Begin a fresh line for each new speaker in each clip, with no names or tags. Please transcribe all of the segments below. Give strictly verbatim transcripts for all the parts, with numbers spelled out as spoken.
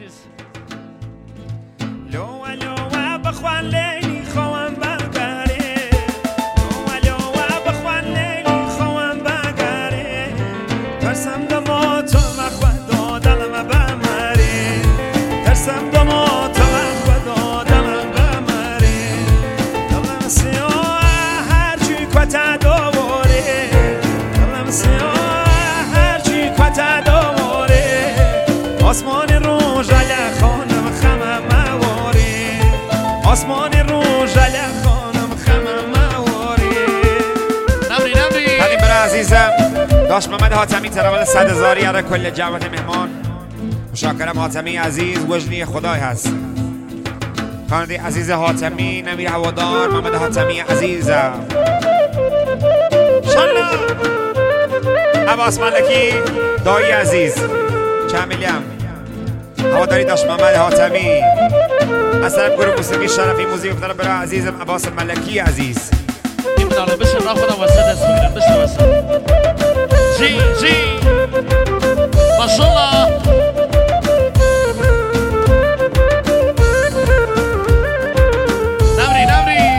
عزیز
لو لو بخوان لیلی خوام بگره لو لو بخوان لیلی خوام بگره ترسم دما تو مخواد دلم بمره ترسم دما تو مخواد دلم بمره دلم سیاه هر چی کتا دوباره دلم سیاه هر چی کتا دوباره آسمان روز علی خانم خمم مواری آسمان روز علی خانم خمم مواری
نمری نمری
خیلی برای عزیزم داشت محمد حاتمی تراول صد هزاری اره کل جوات مهمان مشاکرم حاتمی عزیز وجنی خدای هست خانده عزیز حاتمی نمیر هوادار محمد حاتمی عزیزم شالله عباس ملکی دایی عزیز چند میلیم هواداری داشت محمد حاتمی از طرف گروه موسیقی شرفی موزیک افتاده برای عزیزم عباس ملکی عزیز
این داره بشه را خودم وسط دست بگیرم بشه وسط جی جی ماشالله نمری نمری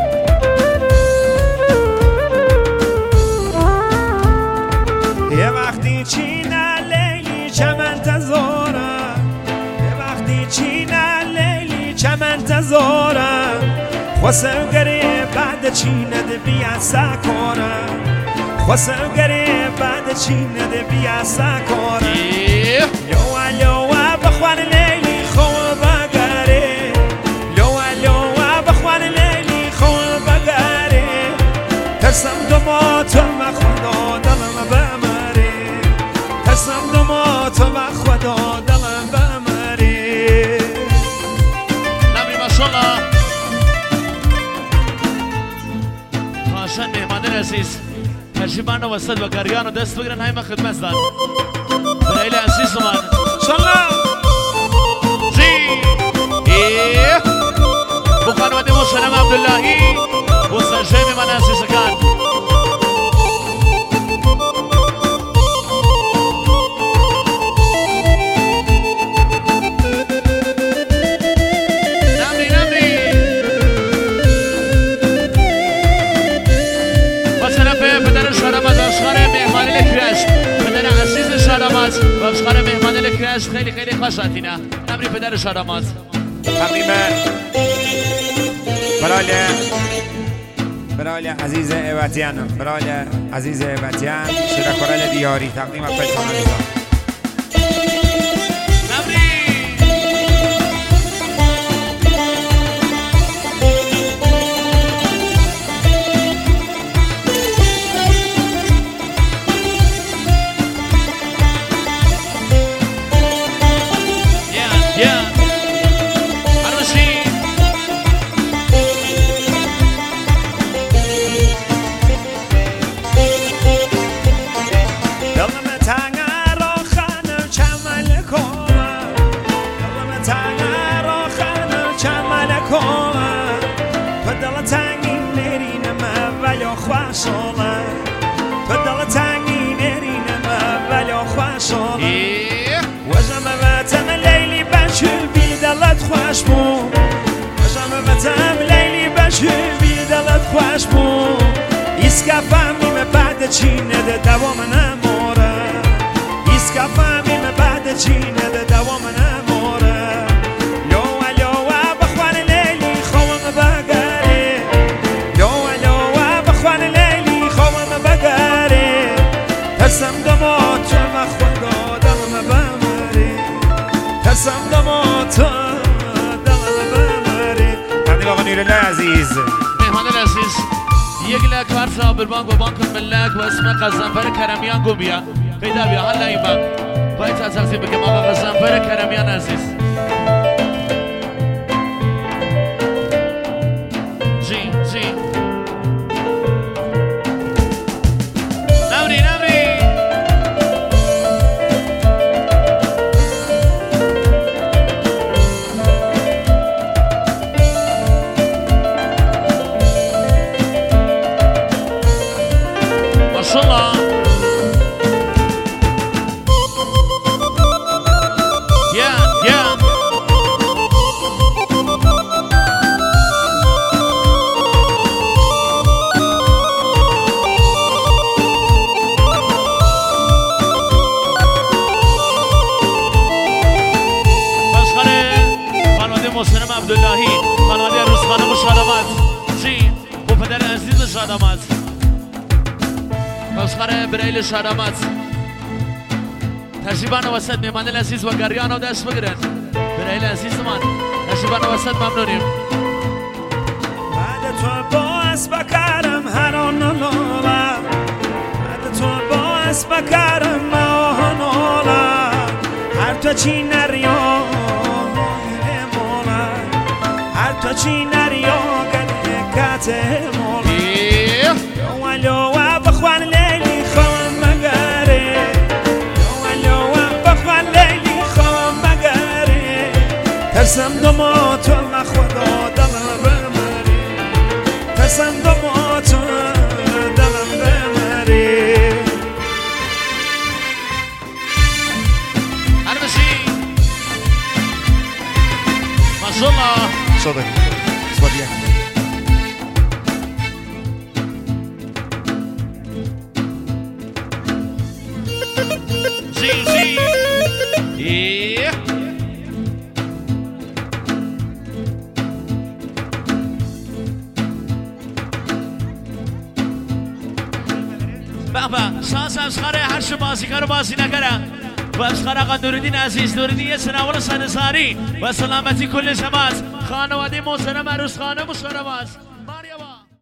یه وقتی چینه لیلی چمن تزارم یه وقتی چینه لیلی چمن تزارم خواسم گره بعد چینه ده بیا سکارم خواسم گره بعد چینه ده بیا سکارم لو لو بخوان لیلی خواه بگره لو لو بخوان لیلی خواه بگره ترسم دما تو مخدا دلم بمره ترسم دما تو مخدا دلم بمره
نمری ماشالله خواهشن مهمان عزیز هرچی من رو وسط و گریان رو دست بگیرن های من خدمت دن برایل عزیز من
انشالله
زی بو خانواده مسلم عبداللهی و سرجه من عزیز کن نمری نمری و طرف پدر شارمز اشخار مهمانی لکرش پدر عزیز شارمز و اشخار مهمانی لکرش خیلی خیلی خوش آتینه نمری پدر شارمز
تقدیم برای برای عزیز ایواتیان برای عزیز ایواتیان شرکرال دیاری تقدیم اپل کانالیزا
نمری Yeah, yeah. Armashi.
دلم تنگ را خانم چمل کنم دلم تنگ را خانم چمل کنم تو دل تنگی نرینم ولی خوشحالم تو دل تنگی نرینم ولی خوشحالم
Yeah.
وجم وطم لیلی بشر بی دلت خوش بون وجم وطم لیلی بشر بی دلت خوش بون ایسکا فهمیم بعد چینه ده دوام نموره ایسکا فهمیم بعد چینه ده دوام نموره لو لو بخوان لیلی خوام بگره لو لو بخوان لیلی خوام بگره ترسم دما تو مخواد دلم بمره ترسم دما تو دلم بمره
تقدیم آقا نیرالله عزیز
مهمان عزیز یک لک فرش آبربانک و بانک ملک و اسم قزنفر کرمیان گو بیا پیدا بیا حالا این بانک باید تا تقسیم بگم آقا قزنفر کرمیان عزیز جی جی نمری نمری ماشالله عبداللهی خانواده روزخانه مشادمت جی و پدر عزیز شادمت مسخره بریل شادمت تجربان وسط میمان العزیز و گریان و دست بگیرن بریل عزیز من تجربان وسط ممنونیم
بعد تو باعث بکرم هران نولا بعد تو باعث بکرم ماهان نولا هر تو چی نریا مولا هر تو چی نریا گلکت مولا ولو بخوان لیلی خوام مگره ولو بخوان لیلی خوام مگره ترسم دما تو خدا دلم بمری ترسم دما تو دلم بمری
هرمشی ماشاءالله
صدق صدق
جی جی ایه بابا شانس افسخاره هر شو بازی کار بازی نکره و افسخاره آقا نوردین عزیز نوردین یه سناول سنساری و سلامتی کل جماعت خانواده محترم عروس خانه مشرفت